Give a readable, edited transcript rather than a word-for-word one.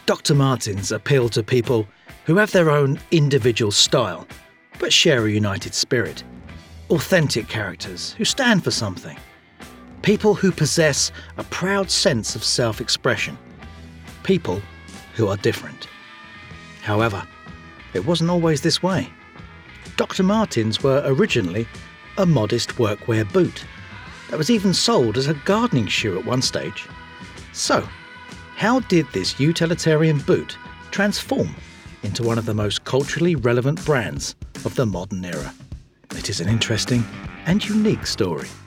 Dr. Martens appeal to people who have their own individual style, but share a united spirit. Authentic characters who stand for something. People who possess a proud sense of self-expression. People who are different. However, it wasn't always this way. Dr. Martens were originally a modest workwear boot that was even sold as a gardening shoe at one stage. So, how did this utilitarian boot transform into one of the most culturally relevant brands of the modern era? It is an interesting and unique story.